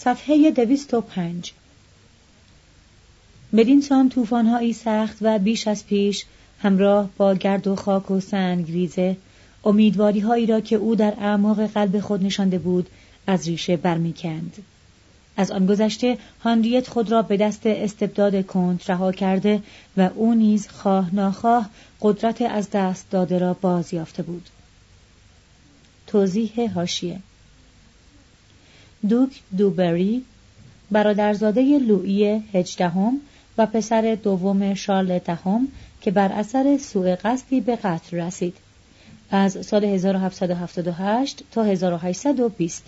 صفحه 205. بدین سان طوفان‌هایی سخت و بیش از پیش همراه با گرد و خاک و سنگریزه امیدواری‌هایی را که او در اعماق قلب خود نشانده بود از ریشه برمی‌کند. از آن گذشته هانریت خود را به دست استبداد کنت رها کرده و او نیز خواه ناخواه قدرت از دست داده را باز یافته بود. توضیح حاشیه: دوک دوبری برادرزاده لویی 18 و پسر دوم شارل دهم که بر اثر سوء قصدی به قتل رسید. از سال 1778 تا 1820.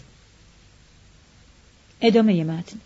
ادامه متن.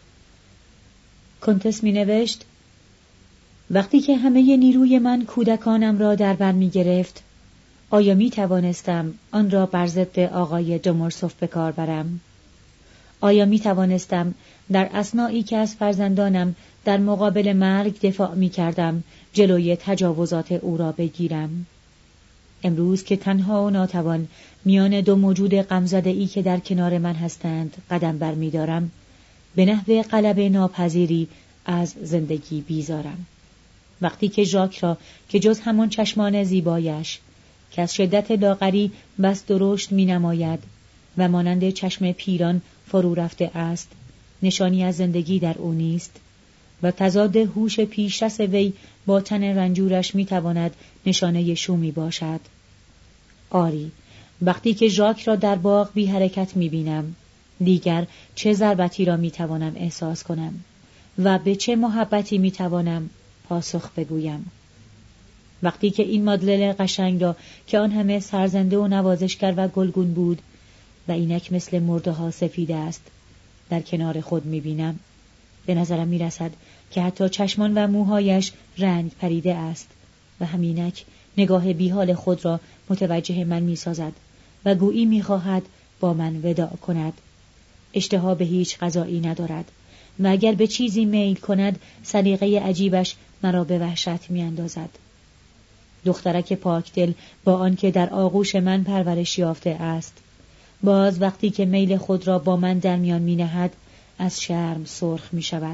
کنتس می نوشت: وقتی که همه نیروی من کودکانم را در بر می گرفت، آیا می توانستم آن را بر ضد آقای دومورسوف به کار برم؟ آیا می توانستم در اثنایی که از فرزندانم در مقابل مرگ دفاع می کردم جلوی تجاوزات او را بگیرم؟ امروز که تنها و ناتوان میان دو موجود غمزده‌ای که در کنار من هستند قدم بر می دارم، به نحو غلبه ناپذیری از زندگی بیزارم. وقتی که ژاک را که جز همان چشمان زیبایش که از شدت لاغری بس درشت می نماید و مانند چشم پیران فرو رفته است، نشانی از زندگی در او نیست و تضاد هوش پیشرس وی با تن رنجورش می تواند نشانه شومی باشد. آری، وقتی که ژاک را در باغ بی حرکت می بینم، دیگر چه ضربتی را می توانم احساس کنم و به چه محبتی می توانم پاسخ بگویم. وقتی که این مادلل قشنگ را که آن همه سرزنده و نوازشگر و گلگون بود و اینک مثل مرده ها سفید است در کنار خود می بینم، به نظرم می رسد که حتی چشمان و موهایش رنگ پریده است و همینک نگاه بیحال خود را متوجه من می سازد و گویی می خواهد با من وداع کند. اشتها به هیچ غذایی ندارد و اگر به چیزی میل کند سلیقه عجیبش مرا به وحشت می اندازد. دخترک پاکدل با آنکه در آغوش من پرورش یافته است، باز وقتی که میل خود را با من در میان می نهد از شرم سرخ می شود.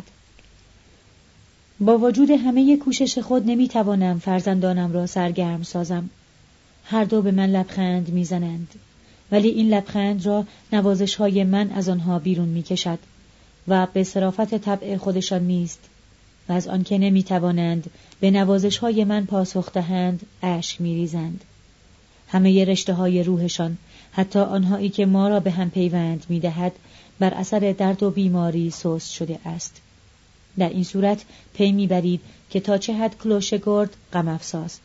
با وجود همه کوشش خود نمی توانم فرزندانم را سرگرم سازم. هر دو به من لبخند می زنند، ولی این لبخند را نوازش های من از آنها بیرون می کشد و به صرافت طبع خودشان نیست و از آنکه نمی توانند به نوازش های من پاسخ دهند اشک می ریزند. همه رشته های روحشان، حتی آنهایی که ما را به هم پیوند می دهد، بر اثر درد و بیماری سست شده است. در این صورت پی می برید که تا چه حد کلوشگورد غم افزاست.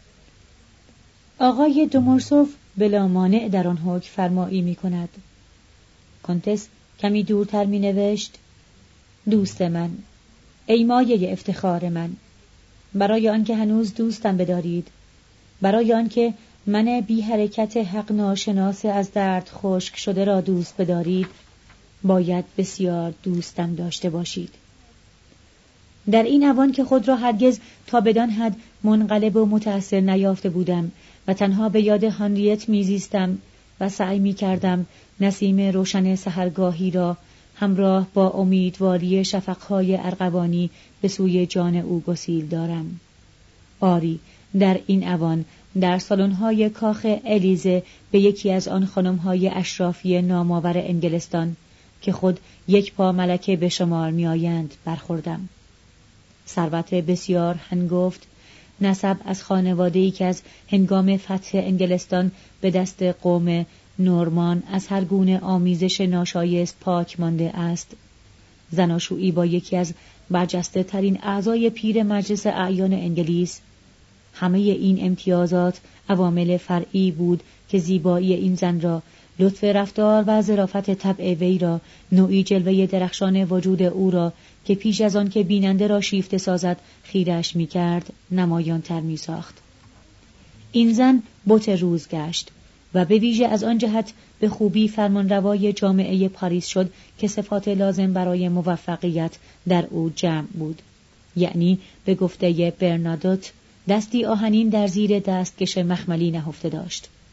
آقای دومورسوف بلا مانع در آن حکم فرمایی می کند. کنتس کمی دورتر می نوشت: دوست من، ای مایه افتخار من، برای آنکه هنوز دوستم بدارید، برای آنکه من بی حرکت حق ناشناس از درد خشک شده را دوست بدارید، باید بسیار دوستم داشته باشید. در این اوان که خود را هرگز تا بدان حد منقلب و متأثر نیافته بودم و تنها به یاد هانریت میزیستم و سعی میکردم نسیم روشن سحرگاهی را همراه با امیدواری شفقهای ارغوانی به سوی جان او گسیل دارم. آری، در این اوان در سالن‌های کاخ الیزه به یکی از آن خانم‌های اشرافی نامآور انگلستان که خود یک پا ملکه به شمار می‌آیند برخوردم. ثروت بسیار هنگفت، نسب از خانواده‌ای که از هنگام فتح انگلستان به دست قوم نورمان از هر گونه آمیزش ناشایست پاک مانده است، زناشویی با یکی از برجسته ترین اعضای پیر مجلس اعیان انگلیس، همه این امتیازات عوامل فرعی بود که زیبایی این زن را، لطف رفتار و ظرافت طبع وی را، نوعی جلوه درخشان وجود او را که پیش از آن که بیننده را شیفته سازد خیرش می کرد نمایان تر می ساخت. این زن بت روز گشت و به ویژه از آن جهت به خوبی فرمانروای جامعه پاریس شد که صفات لازم برای موفقیت در او جمع بود، یعنی به گفته برنادوت دستی آهنین در زیر دستکش مخملی نهفته داشت.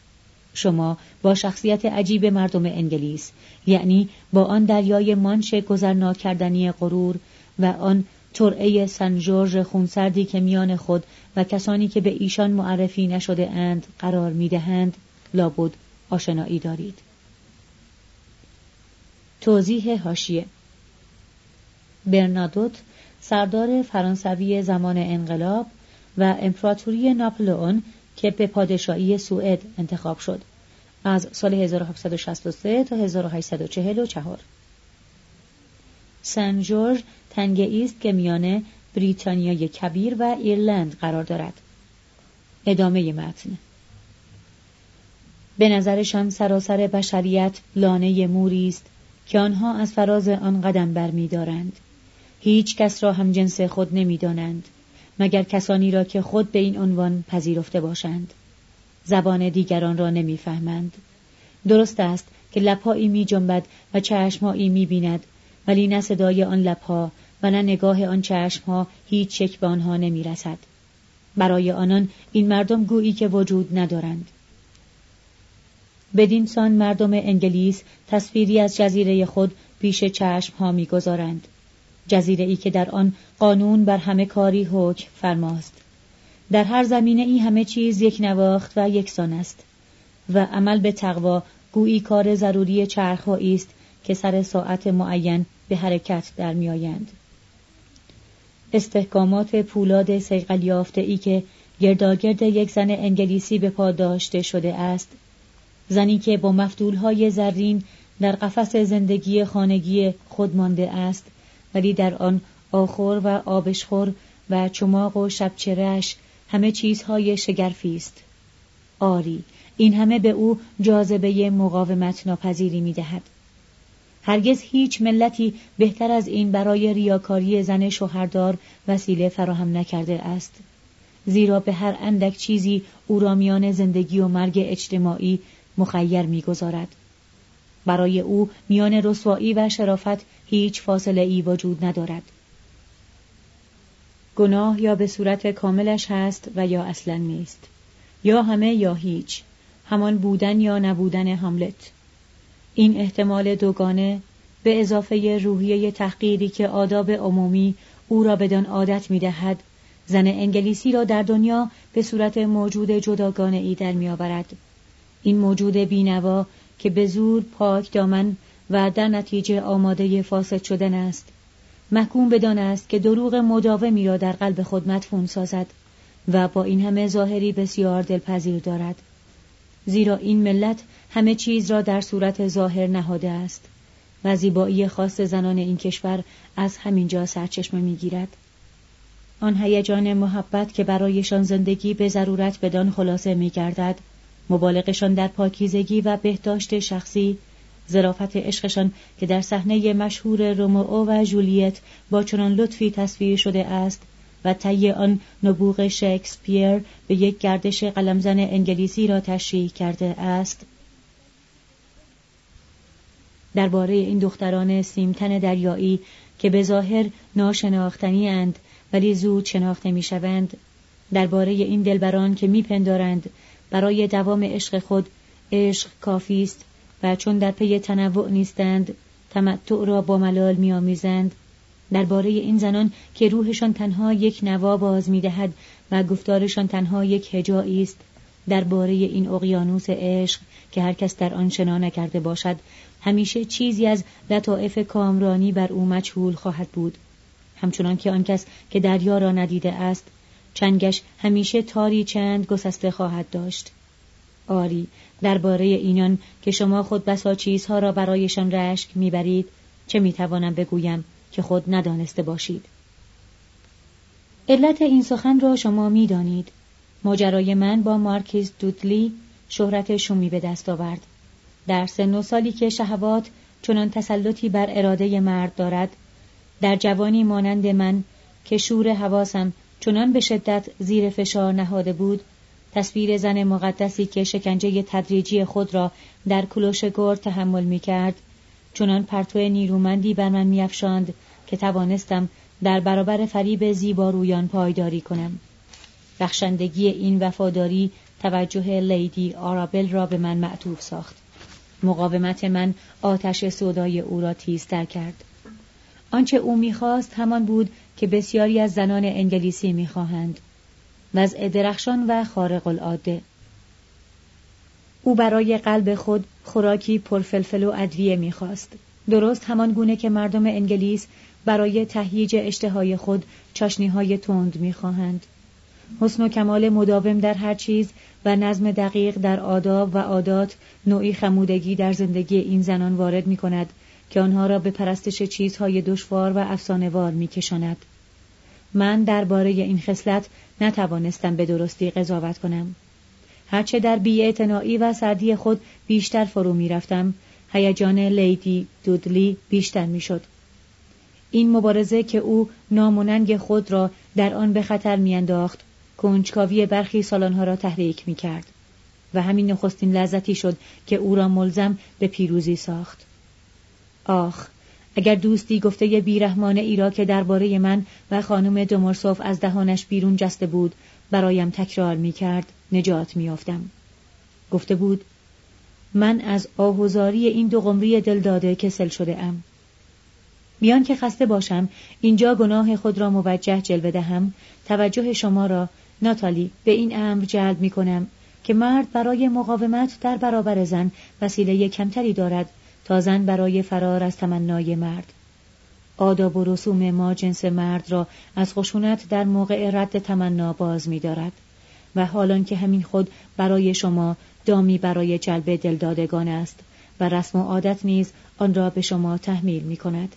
شما با شخصیت عجیب مردم انگلیس، یعنی با آن دریای مانش گذر کردنی غرور و آن ترعه سن ژورژ خونسردی که میان خود و کسانی که به ایشان معرفی نشده اند قرار می‌دهند، لابد آشنایی دارید. توضیح حاشیه: برنادوت سردار فرانسوی زمان انقلاب و امپراتوری ناپلئون که به پادشاهی سوئد انتخاب شد از سال 1763 تا 1844. سن ژورژ تنگه‌ای است که میان بریتانیای کبیر و ایرلند قرار دارد. ادامه متن: به نظرشان سراسر بشریت لانه موری است که آنها از فراز آن قدم برمی‌دارند. هیچ کس را هم جنس خود نمی‌دانند مگر کسانی را که خود به این عنوان پذیرفته باشند. زبان دیگران را نمی‌فهمند. درست است که لب‌هایی می‌جنبد و چشم‌هایی می‌بیند، ولی نه صدای آن لب‌ها و نه نگاه آن چشم‌ها هیچ یک به آنها نمی‌رسد. برای آنان این مردم گویی که وجود ندارند. بدین سان مردم انگلیس تصویری از جزیره خود پیش چشم‌ها می‌گذارند. جزیره‌ای که در آن قانون بر همه کاری حکم فرماست. در هر زمینه‌ای همه چیز یک نواخت و یکسان است و عمل به تقوا گویی کار ضروری چرخ‌هایی است که سر ساعت معین به حرکت در می‌آیند. استحکامات پولاد صیقل یافته‌ای که گرداگرد یک زن انگلیسی به پا داشته شده است، زنی که با مفتولهای زرین در قفس زندگی خانگی خود مانده است، ولی در آن آخور و آبشخور و چماق و شبچرش همه چیزهای شگرفی است. آری، این همه به او جاذبه مقاومت ناپذیری می‌دهد. هرگز هیچ ملتی بهتر از این برای ریاکاری زن شوهردار وسیله فراهم نکرده است، زیرا به هر اندک چیزی او را میان زندگی و مرگ اجتماعی مخیر می‌گذارد. برای او میان رسوایی و شرافت هیچ فاصله ای وجود ندارد. گناه یا به صورت کاملش هست و یا اصلا نیست، یا همه یا هیچ، همان بودن یا نبودن هاملت. این احتمال دوگانه به اضافه روحیه تحقیری که آداب عمومی او را بدان عادت می‌دهد، زن انگلیسی را در دنیا به صورت موجود جداگانه ای در می‌آورد. این موجود بینوا که به زور پاک دامن و در نتیجه آماده فاسد شدن است، محکوم بدان است که دروغ مداومی را در قلب خود مدفون سازد و با این همه ظاهری بسیار دلپذیر دارد، زیرا این ملت همه چیز را در صورت ظاهر نهاده است و زیبایی خاص زنان این کشور از همینجا سرچشمه می‌گیرد. آن هیجان محبت که برایشان زندگی به ضرورت بدان خلاصه می‌گردد، مبالغشان در پاکیزگی و بهداشت شخصی، ظرافت عشقشان که در صحنه مشهور رومئو و جولیت با چنان لطفی تصویر شده است و طی آن نبوغ شکسپیر به یک گردش قلمزن انگلیسی را تشریح کرده است. درباره این دختران سیمتن دریایی که به ظاهر ناشناختنی اند ولی زود شناخته می شوند، درباره این دلبران که می پندارند برای دوام عشق خود عشق کافی است و چون در پی تنوع نیستند تمتع را با ملال می آمیزند، درباره این زنان که روحشان تنها یک نوا باز می دهد و گفتارشان تنها یک هجایی است، درباره این اقیانوس عشق که هر کس در آن شنا نکرده باشد همیشه چیزی از لطائف کامرانی بر او مجهول خواهد بود، همچنان که آن کس که دریا را ندیده است چنگش همیشه تاری چند گسسته خواهد داشت. آری، درباره اینان که شما خود بسا چیزها را برایشان رشک میبرید چه میتوانم بگویم که خود ندانسته باشید. علت این سخن را شما میدانید. ماجرای من با مارکیز دودلی شهرت شومی به دست آورد. در سن و سالی که شهوات چنان تسلطی بر اراده مرد دارد، در جوانی مانند من که شور حواسم چنان به شدت زیر فشار نهاده بود، تصویر زن مقدسی که شکنجه تدریجی خود را در کلوش گرد تحمل می کرد، چنان پرتو نیرومندی بر من می افشاند که توانستم در برابر فریب زیبارویان پایداری کنم. بخشندگی این وفاداری توجه لیدی آرابل را به من معطوف ساخت. مقاومت من آتش سودای او را تیزتر کرد. آنچه او می‌خواست همان بود که بسیاری از زنان انگلیسی می‌خواهند. وضع درخشان و خارق العاده. او برای قلب خود خوراکی پرفلفل و ادویه می‌خواست. درست همان گونه که مردم انگلیس برای تهییج اشتهای خود چاشنی‌های تند می‌خواهند. حسن و کمال مداوم در هر چیز و نظم دقیق در آداب و عادات نوعی خمودگی در زندگی این زنان وارد می‌کند که آنها را به پرستش چیزهای دشوار و افسانه‌وار می‌کشاند. من درباره این خصلت نتوانستم به درستی قضاوت کنم. هرچه در بی‌اعتنایی و سردی خود بیشتر فرو می‌رفتم، هیجان لیدی دودلی بیشتر می‌شد. این مبارزه که او نام و ننگ خود را در آن به خطر می‌انداخت، کنجکاوی برخی سالان‌ها را تحریک می‌کرد و همین نخستین لذتی شد که او را ملزم به پیروزی ساخت. آخ، اگر دوستی گفته بیرحمانه ای را که درباره من و خانم دومورسوف از دهانش بیرون جسته بود برایم تکرار می‌کرد، نجات می‌یافتم. گفته بود: من از آهوزاری این دو قمری دلداده کسل شده ام. بیان که خسته باشم اینجا گناه خود را موجه جلوه دهم، توجه شما را ناتالی به این امر جلب می‌کنم که مرد برای مقاومت در برابر زن وسیله کمتری دارد تا زن برای فرار از تمنای مرد. آداب و رسوم ما جنس مرد را از خشونت در موقع رد تمنا باز می‌دارد و حالان که همین خود برای شما دامی برای جلب دلدادگان است و رسم و عادت نیز آن را به شما تحمیل می‌کند.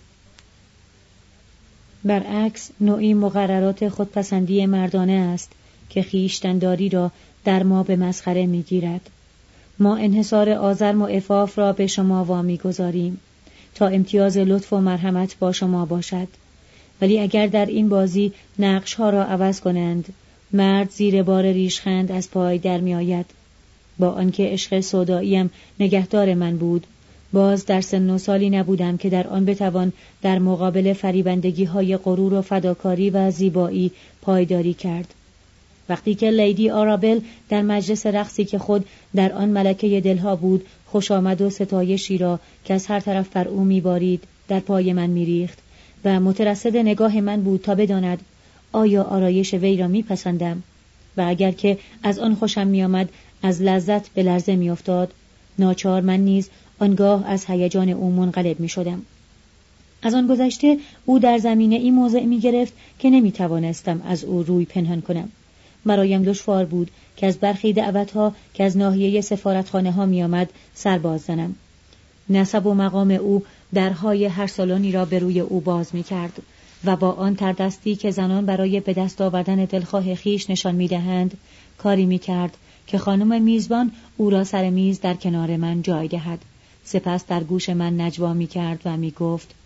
برعکس نوعی مقررات خودپسندی مردانه است که خویشتن‌داری را در ما به مسخره می‌گیرد. ما انحصار آزرم و عفاف را به شما وامی گذاریم تا امتیاز لطف و مرحمت با شما باشد، ولی اگر در این بازی نقش‌ها را عوض کنند، مرد زیر بار ریشخند از پای در می آید. با آنکه عشق سوداییم نگهدار من بود، باز در سن و سالی نبودم که در آن بتوان در مقابل فریبندگی‌های غرور و فداکاری و زیبایی پایداری کرد. وقتی که لیدی آرابل در مجلس رقصی که خود در آن ملکه دلها بود خوشامد و ستایشی را که از هر طرف بر او می‌بارید در پای من می‌ریخت و مترصد نگاه من بود تا بداند آیا آرایش وی را می‌پسندم و اگر که از آن خوشم می‌آمد از لذت به لرزه می‌افتاد، ناچار من نیز آنگاه از هیجان او منقلب می‌شدم. از آن گذشته او در زمینه ای موضع می‌گرفت که نمی‌توانستم از او روی پنهان کنم. برایم دشوار بود که از برخی دعوت‌ها که از ناحیه سفارتخانه‌ها می‌آمد سرباز زنم. نسب و مقام او درهای هر سالنی را به روی او باز می‌کرد و با آن تردستی که زنان برای به دست آوردن دلخواه خیش نشان می‌دهند کاری می‌کرد که خانم میزبان او را سر میز در کنار من جای دهد. سپس در گوش من نجوا می‌کرد و می‌گفت: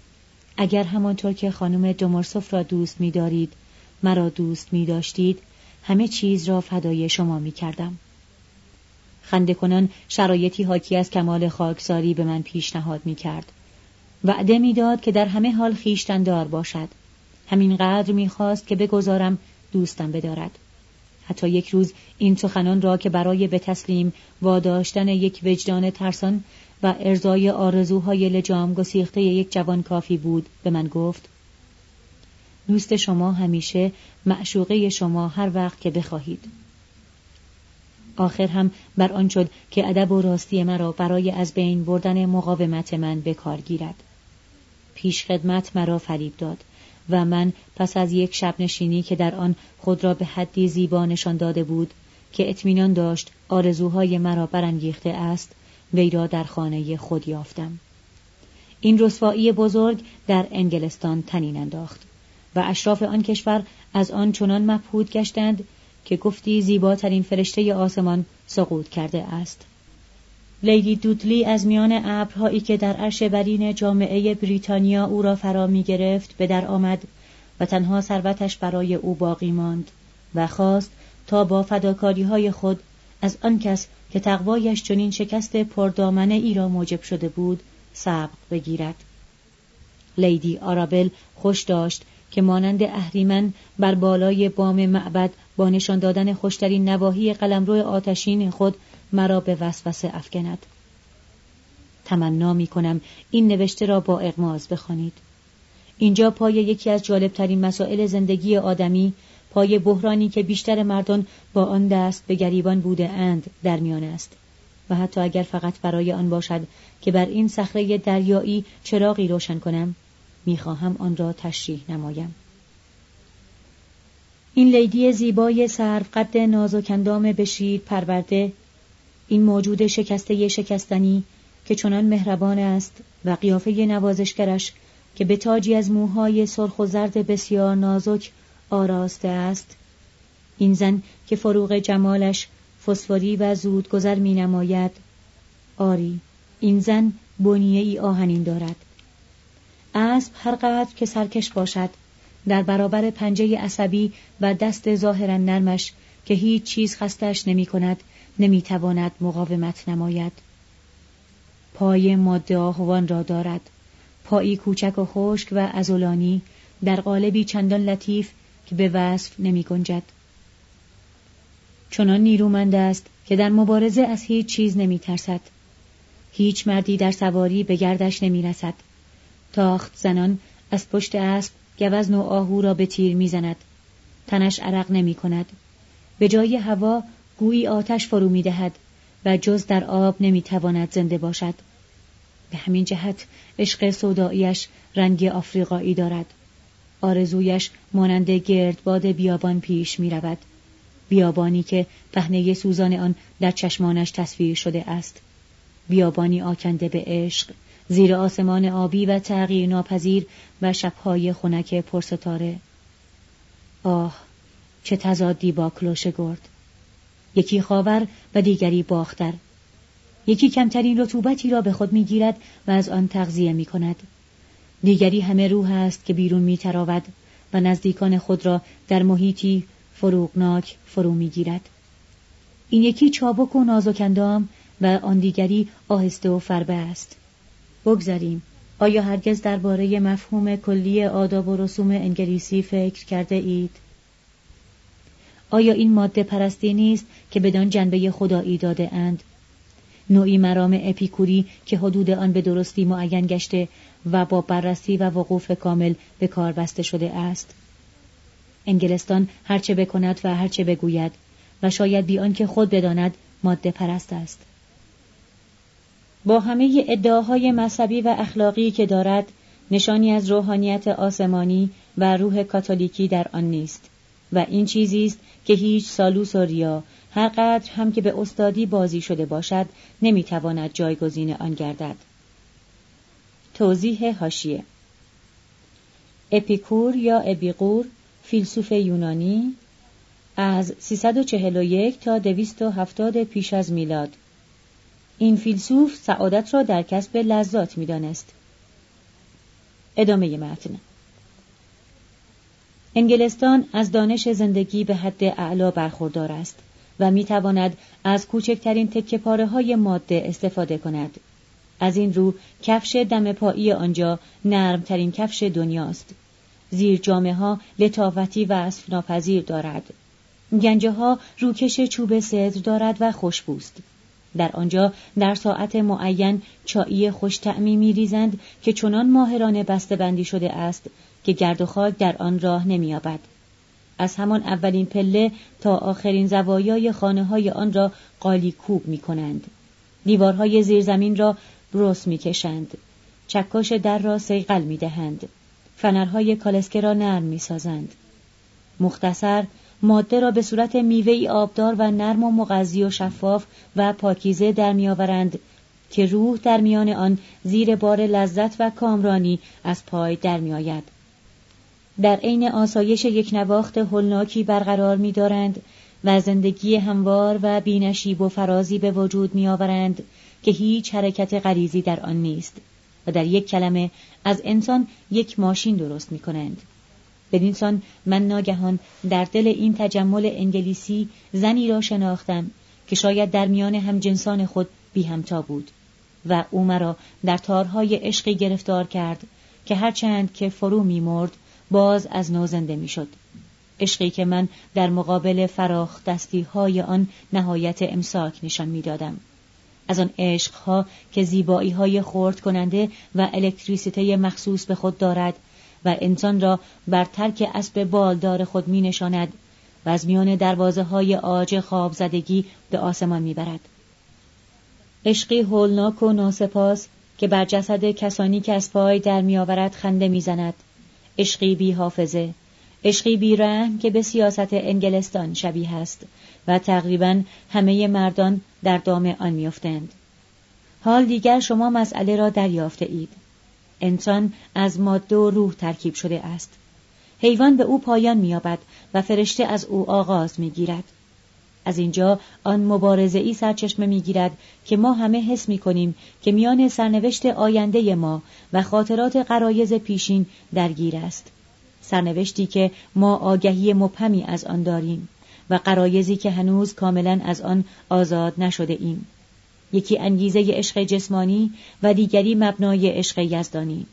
اگر همانطور که خانم دومورسوف را دوست می‌دارید مرا دوست می‌داشتید، همه چیز را فدای شما می‌کردم. خنده کنان شرایطی حاکی از کمال خاکساری به من پیشنهاد می‌کرد. وعده می‌داد که در همه حال خویشتن‌دار باشد. همینقدر می‌خواست که بگذارم دوستم بدارد. حتی یک روز این سخنان را که برای به تسلیم واداشتن یک وجدان ترسان و ارضای آرزوهای لجام گسیخته یک جوان کافی بود به من گفت: دوست شما همیشه، معشوقه شما هر وقت که بخواهید. آخر هم بر آن شد که ادب و راستی مرا برای از بین بردن مقاومت من به کار گیرد. پیش خدمت مرا فریب داد و من پس از یک شب نشینی که در آن خود را به حدی زیبا نشان داده بود که اطمینان داشت آرزوهای مرا برانگیخته است، وی را در خانه خود یافتم. این رسوایی بزرگ در انگلستان طنین انداخت و اشراف آن کشور از آن چنان مبهوت گشتند که گفتی زیباترین فرشته آسمان سقوط کرده است. لیدی دودلی از میان ابرهایی که در عرش برین جامعه بریتانیا او را فرا می گرفت به در آمد و تنها ثروتش برای او باقی ماند و خواست تا با فداکاری‌های خود از آن کس که تقوایش چنین شکست پردامنه ای را موجب شده بود سبق بگیرد. لیدی آرابل خوش داشت که مانند اهریمن بر بالای بام معبد با نشان دادن خوشترین نواحی قلمرو آتشین خود مرا به وسوسه افکند. تمنا می کنم این نوشته را با اغماض بخوانید. اینجا پای یکی از جالبترین مسائل زندگی آدمی، پای بحرانی که بیشتر مردان با آن دست به گریبان بوده اند در میان است و حتی اگر فقط برای آن باشد که بر این صخره دریایی چراغی روشن کنم، میخواهم آن را تشریح نمایم. این لیدی زیبای سرو قد نازک اندام بشیر پرورده، این موجود شکسته شکستنی که چنان مهربان است و قیافه نوازشگرش که به تاجی از موهای سرخ و زرد بسیار نازک آراسته است، این زن که فروغ جمالش فسفوری و زود گذر می نماید. آری، این زن بنیه ای آهنین دارد. اسب هر قدر که سرکش باشد، در برابر پنجه عصبی و دست ظاهرا نرمش که هیچ چیز خستش نمی کند، نمی تواند مقاومت نماید. پای ماده آهوان را دارد، پایی کوچک و خشک و عضلانی در قالبی چندان لطیف که به وصف نمی گنجد. چنان نیرومند است که در مبارزه از هیچ چیز نمی ترسد. هیچ مردی در سواری به گردش نمی رسد. تاخت زنان از پشت اسب گوزن و آهو را به تیر می زند. تنش عرق نمی کند. به جای هوا گویی آتش فرو می دهد و جز در آب نمی تواند زنده باشد. به همین جهت عشق سوداییش رنگ آفریقایی دارد. آرزویش مانند گردباد بیابان پیش می رود. بیابانی که پهنه سوزان آن در چشمانش تصویر شده است. بیابانی آکنده به عشق، زیر آسمان آبی و تغییر ناپذیر و شبهای خنک پرستاره. آه، چه تضادی با کلوشگرد! یکی خاور و دیگری باختر. یکی کمترین رطوبتی را به خود میگیرد و از آن تغذیه می کند. دیگری همه روح است که بیرون می تراود و نزدیکان خود را در محیطی فروغناک فرو می گیرد. این یکی چابک و نازک اندام و آن دیگری آهسته و فربه است. بگذاریم. آیا هرگز درباره مفهوم کلی آداب و رسوم انگلیسی فکر کرده اید؟ آیا این ماده پرستی نیست که بدان جنبه خدایی داده اند؟ نوعی مرام اپیکوری که حدود آن به درستی معین گشته و با بررسی و وقوف کامل به کار بسته شده است. انگلستان هرچه بکند و هرچه بگوید و شاید بی آنکه خود بداند ماده پرست است. با همه ادعاهای مذهبی و اخلاقی که دارد، نشانی از روحانیت آسمانی و روح کاتولیکی در آن نیست و این چیزی است که هیچ سالوس و ریا، هر قدر هم که به استادی بازی شده باشد، نمیتواند جایگزین آن گردد. توضیح حاشیه: اپیکور یا اپیقور، فیلسوف یونانی، از 341 تا 270 پیش از میلاد. این فیلسوف سعادت را در کسب لذات می‌دانست. ادامه متن. انگلستان از دانش زندگی به حد اعلا برخوردار است و می‌تواند از کوچکترین تکه‌پاره‌های ماده استفاده کند. از این رو کفش دم پایی آنجا نرمترین کفش دنیاست. زیر جامه ها لطافتی و وصف ناپذیر دارد. گنجه ها روکش چوب سدر دارد و خوشبوست. در آنجا در ساعت معین چایی خوش طعمی می‌ریزند که چنان ماهرانه بسته بندی شده است که گرد و خاک در آن راه نمی‌یابد. از همان اولین پله تا آخرین زوایای خانه‌های آن را قالی کوب می‌کنند. دیوارهای زیرزمین را بروس می‌کشند. چکش در را صیقل می‌دهند. فنرهای کالسکه را نرم می‌سازند. مختصر، ماده را به صورت میوه‌ای آبدار و نرم و مغذی و شفاف و پاکیزه در می‌آورند که روح در میان آن زیر بار لذت و کامرانی از پای در می‌آید. در عین آسایش یک نواخت هولناکی برقرار می‌دارند و زندگی هموار و بی‌نشیب و فرازی به وجود می‌آورند که هیچ حرکت غریزی در آن نیست و در یک کلمه از انسان یک ماشین درست می‌کنند. بدین سان من ناگهان در دل این تجمل انگلیسی زنی را شناختم که شاید در میان همجنسان خود بی همتا بود و او مرا در تارهای عشقی گرفتار کرد که هرچند که فرو می مرد باز از نو زنده می شد. عشقی که من در مقابل فراخ دستی های آن نهایت امساک نشان می دادم. از آن عشقها که زیبایی های خرد کننده و الکتریسیته مخصوص به خود دارد و انسان را بر ترک اسب بالدار خود می نشاند و از میان دروازه های عاج خواب زدگی به آسمان می برد. عشقی هولناک و ناسپاس که بر جسد کسانی که از پای در می آورد خنده می زند. عشقی بی حافظه، عشقی بی رحم که به سیاست انگلستان شبیه است و تقریباً همه مردان در دام آن میافتند. حال دیگر شما مسئله را دریافته اید. انسان از ماده و روح ترکیب شده است. حیوان به او پایان می‌یابد و فرشته از او آغاز می‌گیرد. از اینجا آن مبارزه‌ای سرچشمه می‌گیرد که ما همه حس می‌کنیم که میان سرنوشت آینده ما و خاطرات غرایز پیشین درگیر است. سرنوشتی که ما آگهی مبهمی از آن داریم و غرایزی که هنوز کاملا از آن آزاد نشده ایم. یکی انگیزه عشق جسمانی و دیگری مبنای عشق یزدانی.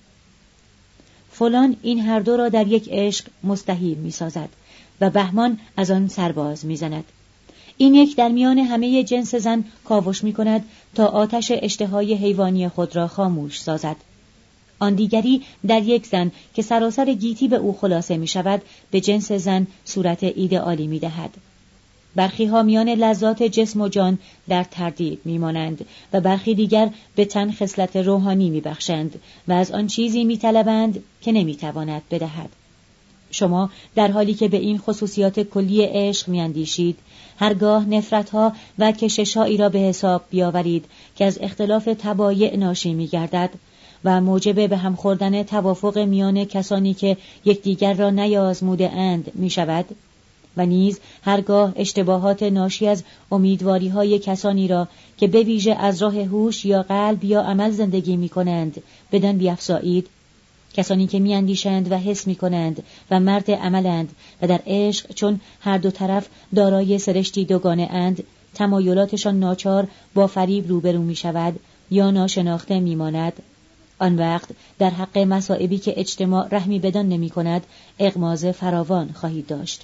فلان این هر دو را در یک عشق مستحیل می‌سازد و بهمان از آن سرباز می‌زند. این یک در میان همه جنس زن کاوش می‌کند تا آتش اشتهای حیوانی خود را خاموش سازد. آن دیگری در یک زن که سراسر گیتی به او خلاصه می‌شود به جنس زن صورت ایدئالی می‌دهد. برخی ها میان لذات جسم و جان در تردید می‌مانند و برخی دیگر به تن خصلت روحانی می‌بخشند و از آن چیزی می‌طلبند که نمی‌تواند بدهد. شما در حالی که به این خصوصیات کلی عشق می‌اندیشید، هرگاه نفرت‌ها و کشش‌هایی را به حساب بیاورید که از اختلاف طبایع ناشی می‌گردد و موجب به هم خوردن توافق میان کسانی که یکدیگر را نیازموده اند می‌شود، و نیز هرگاه اشتباهات ناشی از امیدواری‌های کسانی را که به ویژه از راه هوش یا قلب یا عمل زندگی می‌کنند بدان بیفزایید، کسانی که می‌اندیشند و حس می‌کنند و مرد عملند و در عشق چون هر دو طرف دارای سرشتی دوگانه اند، تمایلاتشان ناچار با فریب روبرو می‌شود یا ناشناخته می‌ماند. آن وقت در حق مصائبی که اجتماع رحمی بدان نمی‌کند اغماض فراوان خواهید داشت.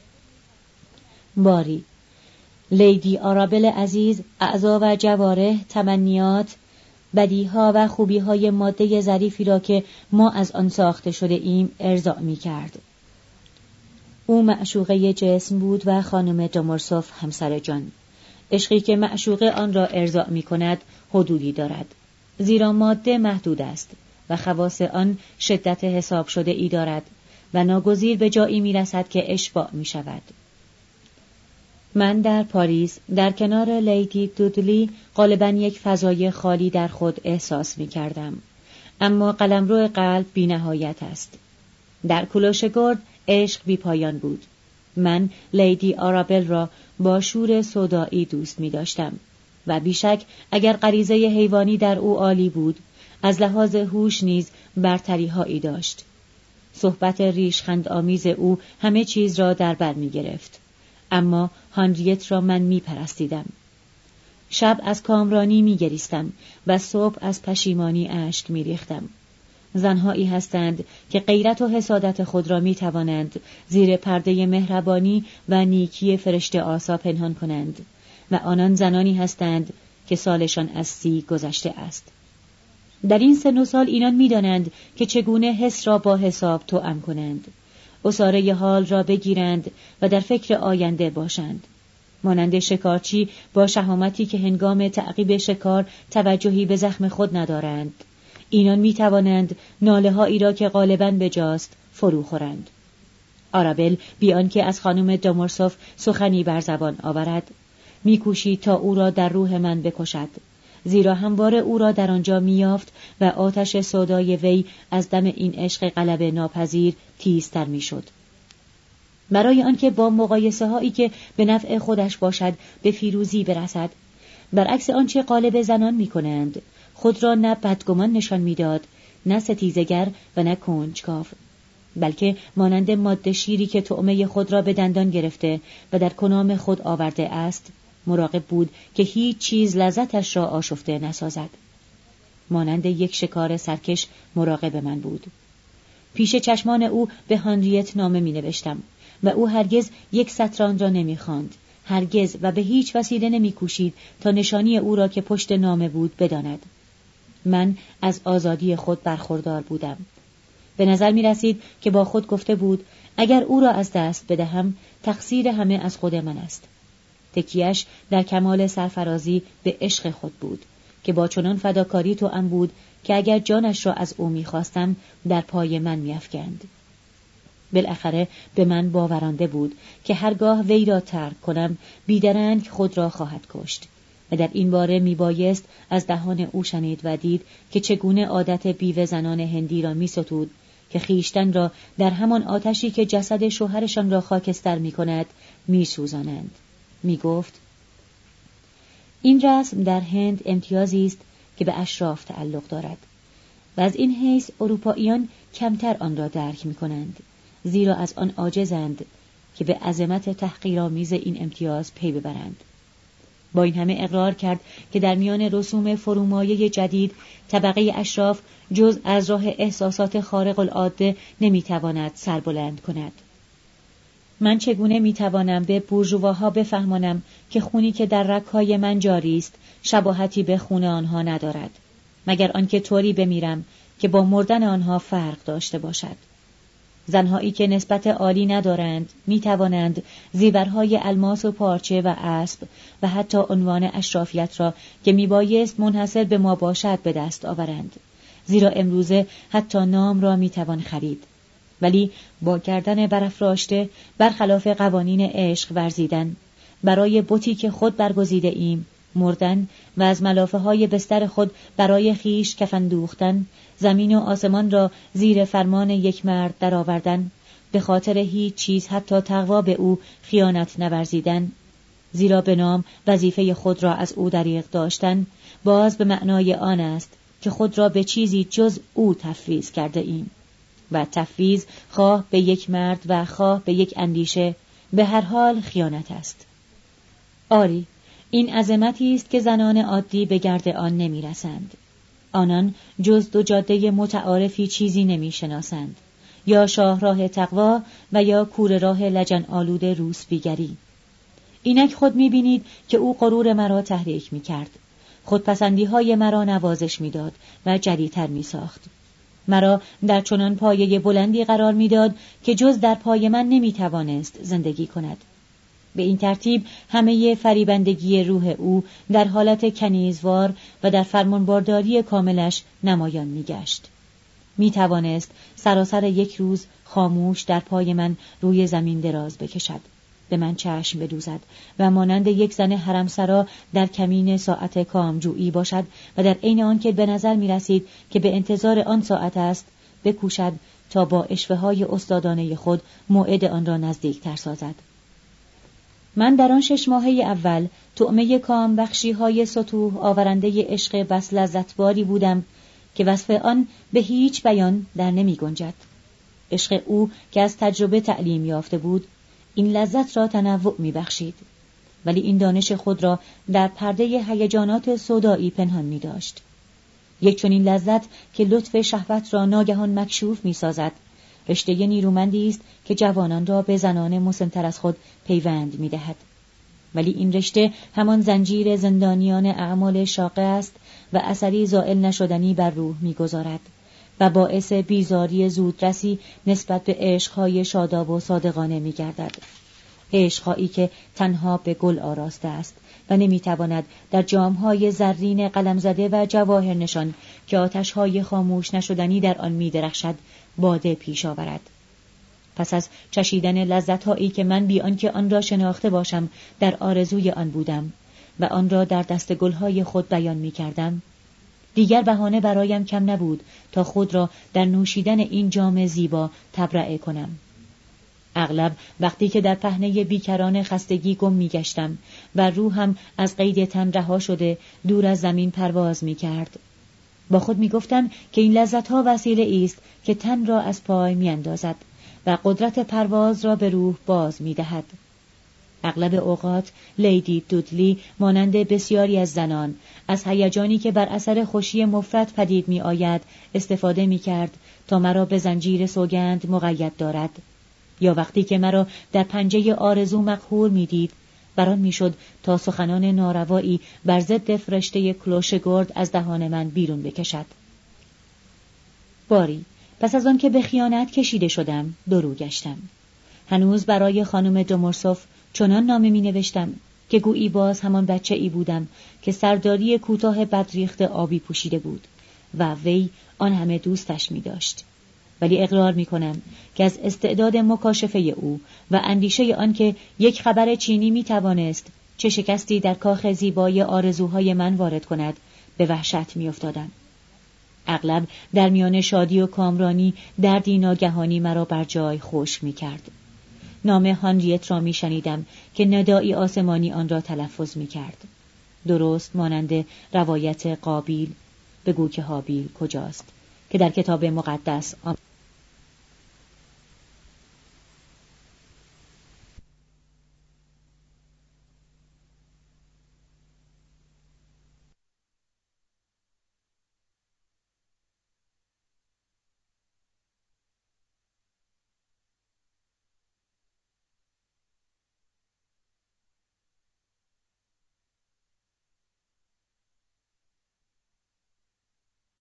باری لیدی آرابل عزیز اعضا و جوارح، تمنیات، بدیها و خوبیهای ماده ظریفی را که ما از آن ساخته شده ایم ارضا می کرد. او معشوقه جسم بود و خانم دومورسوف همسر جان. عشقی که معشوقه آن را ارضا می کند حدودی دارد، زیرا ماده محدود است و خواص آن شدت حساب شده ای دارد و ناگزیر به جایی می رسد که اشباع می شود. من در پاریس در کنار لیدی دودلی غالباً یک فضای خالی در خود احساس می کردم، اما قلمرو قلب بی نهایت است. در کلوشگورد عشق بی پایان بود. من لیدی آرابل را با شور سودایی دوست می داشتم و بیشک اگر غریزه حیوانی در او عالی بود، از لحاظ هوش نیز برتری هایی داشت. صحبت ریشخند آمیز او همه چیز را در بر می گرفت. اما هانریت را من می پرستیدم. شب از کامرانی می گریستم و صبح از پشیمانی اشک می ریختم. زنهایی هستند که غیرت و حسادت خود را می توانند زیر پرده مهربانی و نیکی فرشته آسا پنهان کنند و آنان زنانی هستند که سالشان از 30 گذشته است. در این سن و سال اینان می دانند که چگونه حس را با حساب توأم کنند، عصاره حال را بگیرند و در فکر آینده باشند. مانند شکارچی با شهامتی که هنگام تعقیب شکار توجهی به زخم خود ندارند، اینان می توانند ناله هایی را که غالباً بجاست فرو خورند. آرابل بیان که از خانم دومورسوف سخنی بر زبان آورد، می کوشید تا او را در روح من بکشد، زیرا همواره او را در آنجا می‌یافت و آتش سودای وی از دم این عشق غلبه ناپذیر تیزتر می‌شد. برای آنکه با مقایسه هایی که به نفع خودش باشد به پیروزی برسد، برعکس آنچه غالب زنان می‌کنند، خود را نه بدگمان نشان می‌داد، نه ستیزگر و نه کنجکاو، بلکه مانند ماده شیری که طعمه خود را به دندان گرفته و در کنام خود آورده است، مراقب بود که هیچ چیز لذتش را آشفته نسازد. مانند یک شکار سرکش مراقب من بود. پیش چشمان او به هانریت نامه می نوشتم و او هرگز یک سطر را نمی‌خواند، هرگز و به هیچ وسیله نمی‌کوشید تا نشانی او را که پشت نامه بود بداند. من از آزادی خود برخوردار بودم. به نظر می‌رسید که با خود گفته بود اگر او را از دست بدهم تقصیر همه از خود من است. تکیه‌اش در کمال سرفرازی به عشق خود بود که با چنان فداکاری توأم بود که اگر جانش را از او می‌خواستم در پای من می‌افکند. بالاخره به من باورانده بود که هرگاه وی را ترک کنم بیدرنگ خود را خواهد کشت و در این باره میبایست از دهان او شنید و دید که چگونه عادت بیوه زنان هندی را میستود که خیشتن را در همان آتشی که جسد شوهرشان را خاکستر میکند میسوزانند. میگفت این رسم در هند امتیازی است که به اشراف تعلق دارد و از این حیث اروپاییان کمتر آن را درک میکنند، زیرا از آن عاجزند که به عظمت تحقیرآمیز این امتیاز پی ببرند. با این همه اقرار کرد که در میان رسوم فرومایه جدید طبقه اشراف جز از راه احساسات خارق العاده نمیتواند سربلند کند. من چگونه میتوانم به بورژواها بفهمانم که خونی که در رگ‌های من جاری است شباهتی به خون آنها ندارد، مگر آنکه طوری بمیرم که با مردن آنها فرق داشته باشد. زنهایی که نسبت عالی ندارند می توانند زیورهای الماس و پارچه و اسب و حتی عنوان اشرافیت را که می بایست منحصر به ما باشد به دست آورند، زیرا امروزه حتی نام را می توان خرید. ولی با گردن برافراشته برخلاف قوانین عشق ورزیدن، برای بتی که خود برگزیده ایم مردن و از ملافه های بستر خود برای خیش کفن دوختن، زمین و آسمان را زیر فرمان یک مرد درآوردن، به خاطر هیچ چیز حتی تقوا به او خیانت نورزیدن، زیرا به نام وظیفه خود را از او دریغ داشتن، باز به معنای آن است که خود را به چیزی جز او تفویض کرده ایم و تفویض خواه به یک مرد و خواه به یک اندیشه به هر حال خیانت است. آری، این عظمتی است که زنان عادی به گرد آن نمی رسند. آنان جز دو جاده متعارفی چیزی نمی شناسند، یا شاهراه تقوا و یا کوره راه لجن آلود روسبیگری. اینک خود می بینید که او غرور مرا تحریک می کرد، خودپسندی های مرا نوازش می داد و جریتر می ساخت. مرا در چنان پایه بلندی قرار می داد که جز در پای من نمی توانست زندگی کند. به این ترتیب همه فریبندگی روح او در حالت کنیزوار و در فرمانبرداری کاملش نمایان می گشت. می توانست سراسر یک روز خاموش در پای من روی زمین دراز بکشد، به من چشم بدوزد و مانند یک زن حرمسرا در کمین ساعت کامجویی باشد و در عین آن که به نظر می رسید که به انتظار آن ساعت است بکوشد تا با اشوه‌های استادانه خود موعد آن را نزدیکتر سازد. من در آن 6 ماهه اول طعمه کام بخشی‌های سطوح آورنده عشق بس لذتباری بودم که وصف آن به هیچ بیان در نمی گنجد. عشق او که از تجربه تعلیم یافته بود این لذت را تنوع می بخشید، ولی این دانش خود را در پرده هیجانات سودایی پنهان می داشت. یک چنین لذت که لطف شهوت را ناگهان مکشوف می سازد، رشته نیرومندی است که جوانان را به زنان مسن‌تر از خود پیوند می دهد. ولی این رشته همان زنجیر زندانیان اعمال شاقه است و اثری زائل نشدنی بر روح می گذارد و باعث بیزاری زودرسی نسبت به عشقهای شاداب و صادقانه می گردد. عشقهایی که تنها به گل آراسته است و نمی تواند در جامهای زرین قلم زده و جواهر نشان که آتشهای خاموش نشدنی در آن می درخشد باده پیش آورد. پس از چشیدن لذت‌هایی که من بی آنکه آن را شناخته باشم در آرزوی آن بودم و آن را در دست گلهای خود بیان می کردم، دیگر بهانه برایم کم نبود تا خود را در نوشیدن این جام زیبا تبرئه کنم. اغلب وقتی که در پهنه بیکران خستگی گم می گشتم و روحم از قید تن رها شده دور از زمین پرواز می کرد، با خود می گفتم که این لذت‌ها وسیله است که تن را از پای می اندازد و قدرت پرواز را به روح باز می دهد. اغلب اوقات لیدی دودلی مانند بسیاری از زنان از هیجانی که بر اثر خوشی مفرط پدید می آید استفاده می کرد تا مرا به زنجیر سوگند مقید دارد. یا وقتی که مرا در پنجه آرزو مقهور می‌دید، بران میشد تا سخنان ناروایی بر ضد فرشته کلوشگورد از دهان من بیرون بکشد. باری پس از آن که به خیانت کشیده شدم درو گشتم. هنوز برای خانم دومورسوف چنان نامه می نوشتم که گویی باز همان بچه ای بودم که سرداری کوتاه بدریخت آبی پوشیده بود و وی آن همه دوستش می داشت. ولی اقرار می کنم که از استعداد مکاشفه او و اندیشه آن که یک خبر چینی می توانست چه شکستی در کاخ زیبای آرزوهای من وارد کند به وحشت می افتادم. اغلب در میان شادی و کامرانی دردی ناگهانی مرا بر جای خشک می کرد. نام هانریت را می شنیدم که ندایی آسمانی آن را تلفظ می کرد. درست مانند روایت قابیل بگو که هابیل کجاست که در کتاب مقدس